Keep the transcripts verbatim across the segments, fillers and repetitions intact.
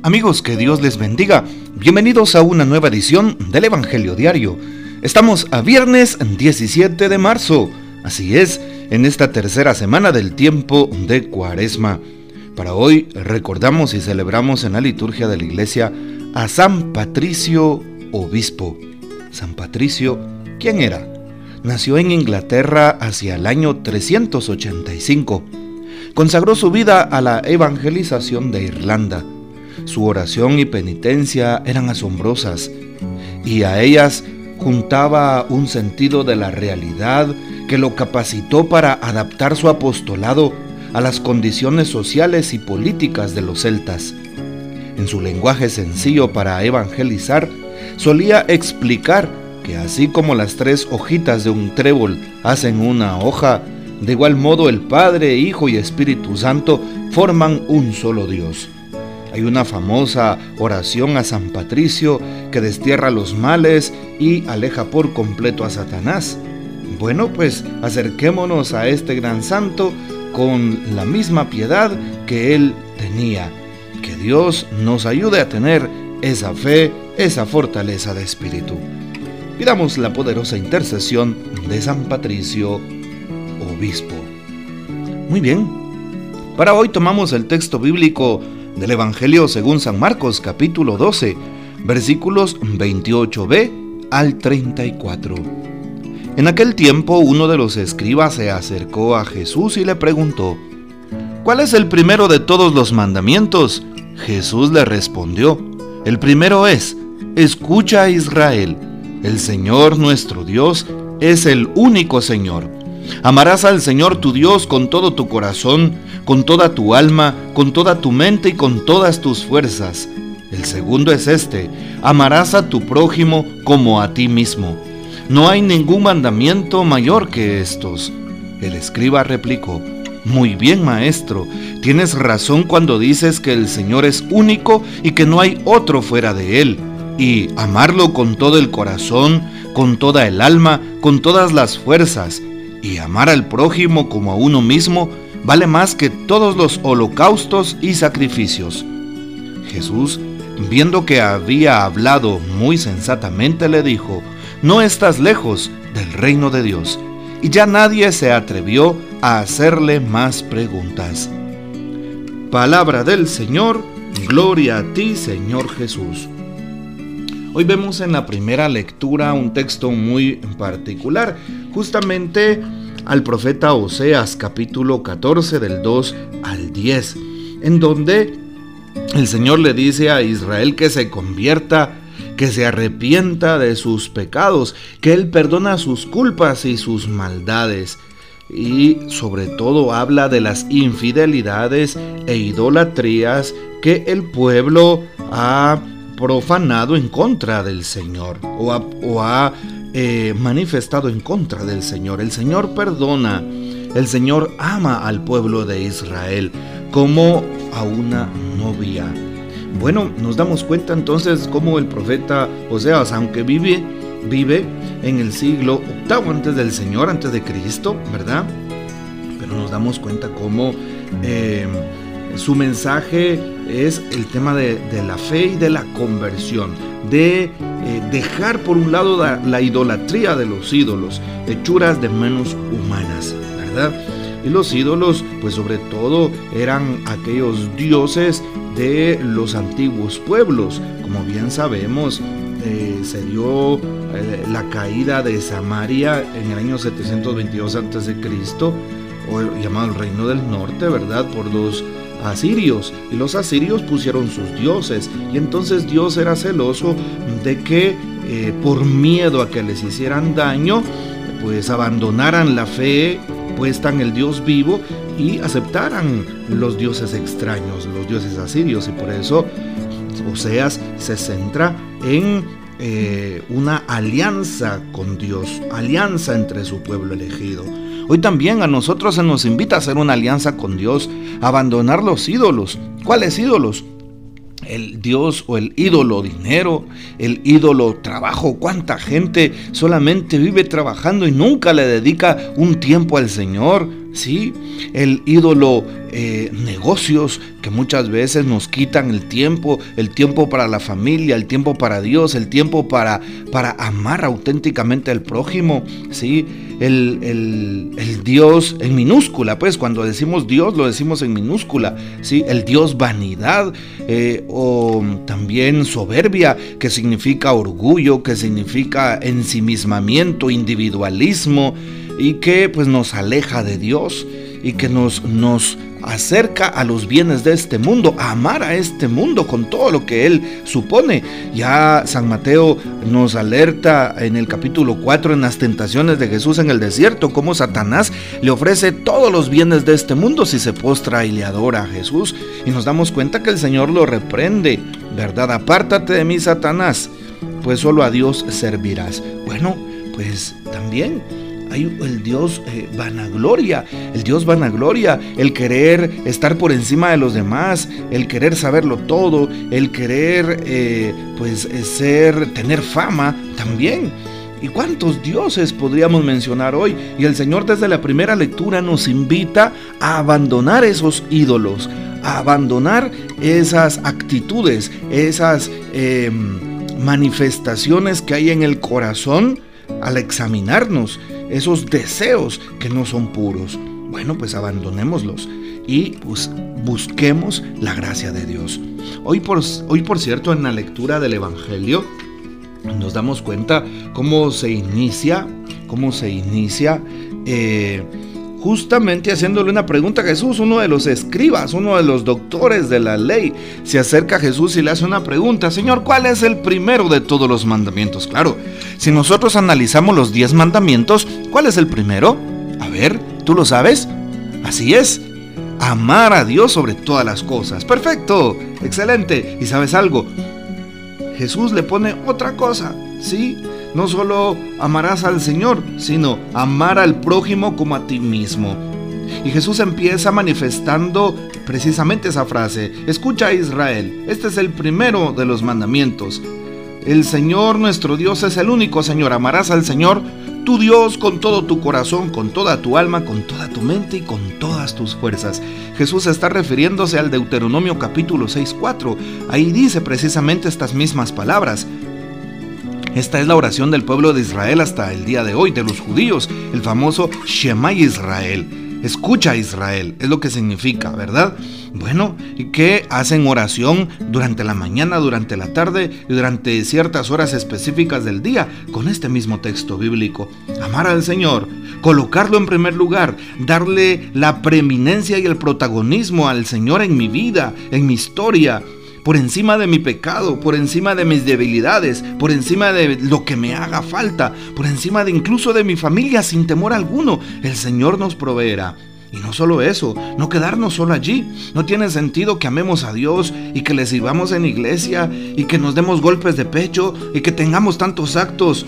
Amigos, que Dios les bendiga. Bienvenidos a una nueva edición del Evangelio Diario. Estamos a viernes diecisiete de marzo. Así es, en esta tercera semana del tiempo de Cuaresma. Para hoy recordamos y celebramos en la liturgia de la iglesia a San Patricio, obispo. San Patricio, ¿quién era? Nació en Inglaterra hacia el año trescientos ochenta y cinco. Consagró su vida a la evangelización de Irlanda. Su oración y penitencia eran asombrosas, y a ellas juntaba un sentido de la realidad que lo capacitó para adaptar su apostolado a las condiciones sociales y políticas de los celtas. En su lenguaje sencillo para evangelizar, solía explicar que así como las tres hojitas de un trébol hacen una hoja, de igual modo el Padre, Hijo y Espíritu Santo forman un solo Dios. Hay una famosa oración a San Patricio que destierra los males y aleja por completo a Satanás. Bueno, pues acerquémonos a este gran santo con la misma piedad que él tenía. Que Dios nos ayude a tener esa fe, esa fortaleza de espíritu. Pidamos la poderosa intercesión de San Patricio, obispo. Muy bien, para hoy tomamos el texto bíblico del Evangelio según San Marcos, capítulo doce, versículos veintiocho b al treinta y cuatro. En aquel tiempo uno de los escribas se acercó a Jesús y le preguntó: ¿cuál es el primero de todos los mandamientos? Jesús le respondió: el primero es: escucha, Israel, el Señor nuestro Dios es el único Señor. Amarás al Señor tu Dios con todo tu corazón, con toda tu alma, con toda tu mente y con todas tus fuerzas. El segundo es este: amarás a tu prójimo como a ti mismo. No hay ningún mandamiento mayor que estos. El escriba replicó: muy bien, maestro, tienes razón cuando dices que el Señor es único y que no hay otro fuera de Él, y amarlo con todo el corazón, con toda el alma, con todas las fuerzas, y amar al prójimo como a uno mismo vale más que todos los holocaustos y sacrificios. Jesús, viendo que había hablado muy sensatamente, le dijo: no estás lejos del reino de Dios. Y ya nadie se atrevió a hacerle más preguntas. Palabra del Señor, gloria a ti, Señor Jesús. Hoy vemos en la primera lectura un texto muy particular, justamente al profeta Oseas, capítulo catorce, del dos al diez, en donde el Señor le dice a Israel que se convierta, que se arrepienta de sus pecados, que Él perdona sus culpas y sus maldades. Y sobre todo habla de las infidelidades e idolatrías que el pueblo ha profanado en contra del Señor, o ha, o ha eh, manifestado en contra del Señor. El Señor perdona, el Señor ama al pueblo de Israel como a una novia. Bueno, nos damos cuenta entonces cómo el profeta Oseas, aunque vive, vive en el siglo octavo antes del Señor, antes de Cristo, ¿verdad? Pero nos damos cuenta cómo eh, su mensaje es el tema de, de la fe y de la conversión, de eh, dejar por un lado la, la idolatría de los ídolos, hechuras de manos humanas, ¿verdad? Y los ídolos, pues sobre todo, eran aquellos dioses de los antiguos pueblos. Como bien sabemos, eh, se dio eh, la caída de Samaria en el año setecientos veintidós antes de Cristo, o llamado el Reino del Norte, ¿verdad?, por los asirios, y los asirios pusieron sus dioses, y entonces Dios era celoso de que eh, por miedo a que les hicieran daño, pues abandonaran la fe puesta en el Dios vivo y aceptaran los dioses extraños, los dioses asirios. Y por eso Oseas se centra en eh, una alianza con Dios, alianza entre su pueblo elegido. Hoy también a nosotros se nos invita a hacer una alianza con Dios, a abandonar los ídolos. ¿Cuáles ídolos? El Dios o el ídolo dinero, el ídolo trabajo. ¿Cuánta gente solamente vive trabajando y nunca le dedica un tiempo al Señor? Sí, el ídolo eh, negocios, que muchas veces nos quitan el tiempo, el tiempo para la familia, el tiempo para Dios, el tiempo para, para amar auténticamente al prójimo. Sí, el, el, el Dios en minúscula, pues cuando decimos Dios lo decimos en minúscula. Sí, el Dios vanidad, eh, o también soberbia, que significa orgullo, que significa ensimismamiento, individualismo, y que pues nos aleja de Dios y que nos, nos acerca a los bienes de este mundo, a amar a este mundo con todo lo que él supone. Ya San Mateo nos alerta en el capítulo cuatro, en las tentaciones de Jesús en el desierto, cómo Satanás le ofrece todos los bienes de este mundo si se postra y le adora a Jesús, y nos damos cuenta que el Señor lo reprende, ¿verdad? Apártate de mí, Satanás, pues solo a Dios servirás. Bueno, pues también hay el Dios eh, vanagloria, el Dios vanagloria, el querer estar por encima de los demás, el querer saberlo todo, el querer eh, pues ser, tener fama también. ¿Y cuántos dioses podríamos mencionar hoy? Y el Señor desde la primera lectura nos invita a abandonar esos ídolos, a abandonar esas actitudes, esas eh, manifestaciones que hay en el corazón al examinarnos, esos deseos que no son puros. Bueno, pues abandonémoslos y pues busquemos la gracia de Dios. Hoy por, hoy por cierto, en la lectura del Evangelio nos damos cuenta cómo se inicia, cómo se inicia eh, justamente haciéndole una pregunta a Jesús. Uno de los escribas, uno de los doctores de la ley, se acerca a Jesús y le hace una pregunta: Señor, ¿cuál es el primero de todos los mandamientos? Claro, si nosotros analizamos los diez mandamientos, ¿cuál es el primero? A ver, ¿tú lo sabes? Así es, amar a Dios sobre todas las cosas. Perfecto, excelente. ¿Y sabes algo? Jesús le pone otra cosa, ¿sí? No solo amarás al Señor, sino amar al prójimo como a ti mismo. Y Jesús empieza manifestando precisamente esa frase: escucha, Israel, este es el primero de los mandamientos. El Señor nuestro Dios es el único Señor. Amarás al Señor tu Dios con todo tu corazón, con toda tu alma, con toda tu mente y con todas tus fuerzas. Jesús está refiriéndose al Deuteronomio capítulo seis, cuatro. Ahí dice precisamente estas mismas palabras. Esta es la oración del pueblo de Israel hasta el día de hoy, de los judíos, el famoso Shema Israel. Escucha, Israel, es lo que significa, ¿verdad? Bueno, y que hacen oración durante la mañana, durante la tarde y durante ciertas horas específicas del día con este mismo texto bíblico. Amar al Señor, colocarlo en primer lugar, darle la preeminencia y el protagonismo al Señor en mi vida, en mi historia, por encima de mi pecado, por encima de mis debilidades, por encima de lo que me haga falta, por encima de incluso de mi familia, sin temor alguno. El Señor nos proveerá. Y no solo eso, no quedarnos solo allí. No tiene sentido que amemos a Dios y que le sirvamos en iglesia y que nos demos golpes de pecho y que tengamos tantos actos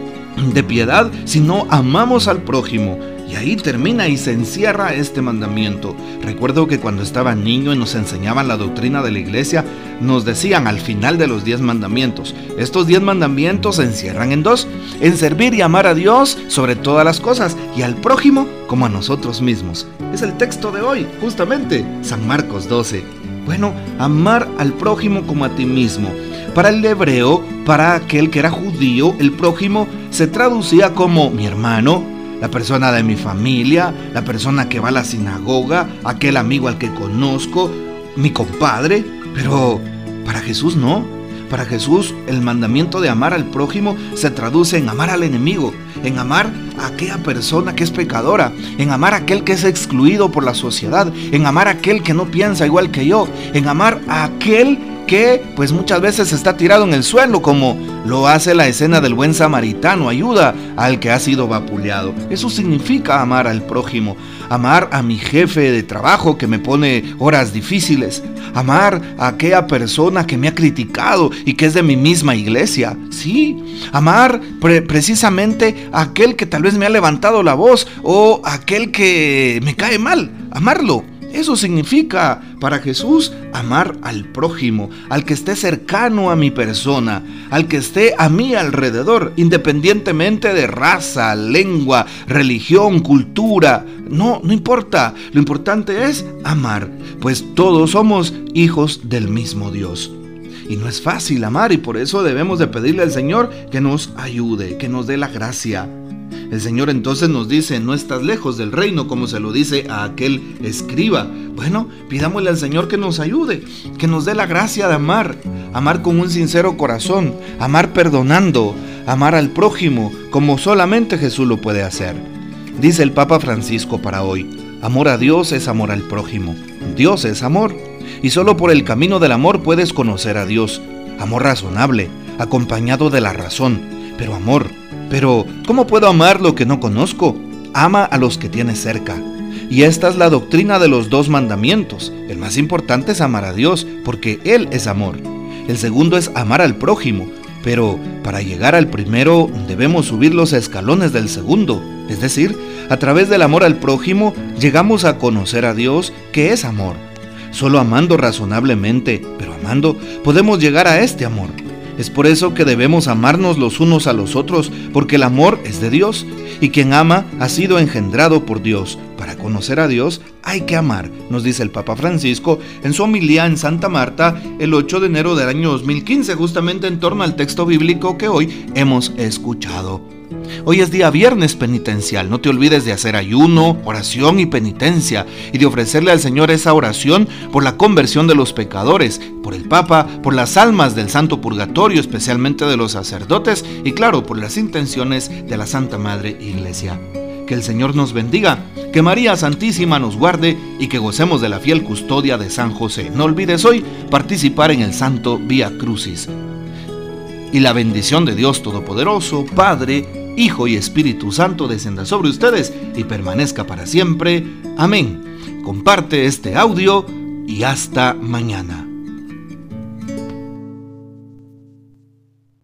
de piedad si no amamos al prójimo. Y ahí termina y se encierra este mandamiento. Recuerdo que cuando estaba niño y nos enseñaban la doctrina de la iglesia, nos decían al final de los diez mandamientos: estos diez mandamientos se encierran en dos, en servir y amar a Dios sobre todas las cosas y al prójimo como a nosotros mismos. Es el texto de hoy, justamente, San Marcos doce. Bueno, amar al prójimo como a ti mismo. Para el hebreo, para aquel que era judío, el prójimo se traducía como mi hermano, la persona de mi familia, la persona que va a la sinagoga, aquel amigo al que conozco, mi compadre. Pero para Jesús no. Para Jesús el mandamiento de amar al prójimo se traduce en amar al enemigo, en amar a aquella persona que es pecadora, en amar a aquel que es excluido por la sociedad, en amar a aquel que no piensa igual que yo, en amar a aquel que pues muchas veces está tirado en el suelo, como lo hace la escena del buen samaritano: ayuda al que ha sido vapuleado. Eso significa amar al prójimo. Amar a mi jefe de trabajo que me pone horas difíciles. Amar a aquella persona que me ha criticado y que es de mi misma iglesia. Sí, amar pre- precisamente a aquel que tal vez me ha levantado la voz o a aquel que me cae mal. Amarlo. Eso significa para Jesús amar al prójimo, al que esté cercano a mi persona, al que esté a mi alrededor, independientemente de raza, lengua, religión, cultura. No, no importa. Lo importante es amar, pues todos somos hijos del mismo Dios. Y no es fácil amar, y por eso debemos de pedirle al Señor que nos ayude, que nos dé la gracia. El Señor entonces nos dice: no estás lejos del reino, como se lo dice a aquel escriba. Bueno, pidámosle al Señor que nos ayude, que nos dé la gracia de amar, amar con un sincero corazón, amar perdonando, amar al prójimo como solamente Jesús lo puede hacer. Dice el Papa Francisco para hoy: amor a Dios es amor al prójimo. Dios es amor, y solo por el camino del amor puedes conocer a Dios. Amor razonable, acompañado de la razón, pero amor. Pero, ¿cómo puedo amar lo que no conozco? Ama a los que tienes cerca. Y esta es la doctrina de los dos mandamientos. El más importante es amar a Dios, porque Él es amor. El segundo es amar al prójimo. Pero para llegar al primero debemos subir los escalones del segundo. Es decir, a través del amor al prójimo llegamos a conocer a Dios, que es amor. Solo amando razonablemente, pero amando, podemos llegar a este amor. Es por eso que debemos amarnos los unos a los otros, porque el amor es de Dios, y quien ama ha sido engendrado por Dios. Para conocer a Dios hay que amar, nos dice el Papa Francisco en su homilía en Santa Marta el ocho de enero del año dos mil quince, justamente en torno al texto bíblico que hoy hemos escuchado. Hoy es día viernes penitencial. No te olvides de hacer ayuno, oración y penitencia, y de ofrecerle al Señor esa oración por la conversión de los pecadores, por el Papa, por las almas del Santo Purgatorio, especialmente de los sacerdotes, y claro, por las intenciones de la Santa Madre Iglesia. Que el Señor nos bendiga, que María Santísima nos guarde y que gocemos de la fiel custodia de San José. No olvides hoy participar en el Santo Vía Crucis. Y la bendición de Dios Todopoderoso, Padre, Hijo y Espíritu Santo descienda sobre ustedes y permanezca para siempre. Amén. Comparte este audio y hasta mañana.